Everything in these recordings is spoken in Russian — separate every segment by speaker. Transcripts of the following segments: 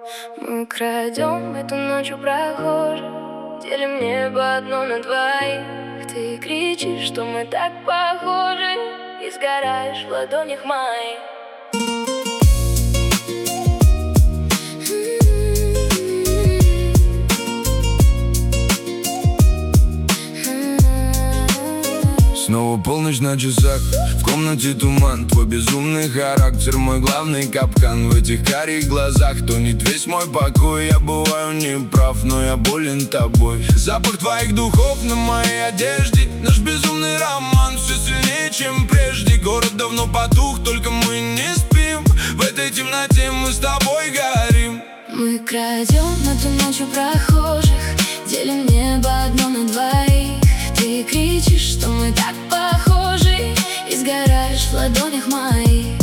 Speaker 1: Мы крадем эту ночь у прохожих, делим небо одно на двоих. Ты кричишь, что мы так похожи, и сгораешь в ладонях моих.
Speaker 2: Снова полночь на часах, в комнате туман. Твой безумный характер, мой главный капкан. В этих карих глазах тонет весь мой покой. Я бываю неправ, но я болен тобой. Запах твоих духов на моей одежде, наш безумный роман все сильнее, чем прежде. Город давно потух, только мы не спим. В этой темноте мы с тобой горим.
Speaker 1: Мы крадем эту ночь у прохожих, делим небо одно на двоих. Ты кричишь, что мы так похожи, и сгораешь в ладонях моих.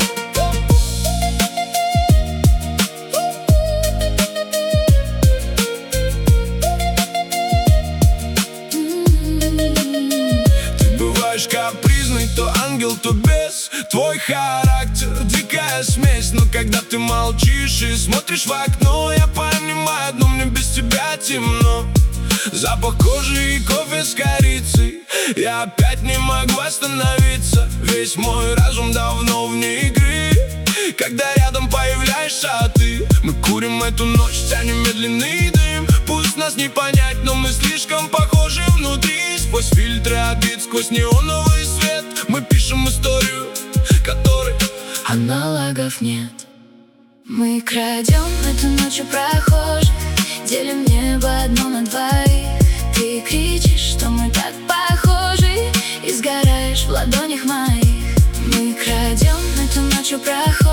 Speaker 2: Ты бываешь капризный, то ангел, то бес. Твой характер — дикая смесь. Но когда ты молчишь и смотришь в окно, я понимаю одно: мне без тебя темно. Запах кожи и кофе с корицей, я опять не могу остановиться. Весь мой разум давно вне игры, когда рядом появляешься ты. Мы курим эту ночь, тянем медленный дым. Пусть нас не понять, но мы слишком похожи внутри. Сквозь фильтры обид, сквозь неоновый свет мы пишем историю, которой
Speaker 1: аналогов нет. Мы крадем эту ночь у прохожих, делим небо одно на двоих. Ты кричишь, что мы так похожи, и сгораешь в ладонях моих. Мы крадем эту ночь у прохожих,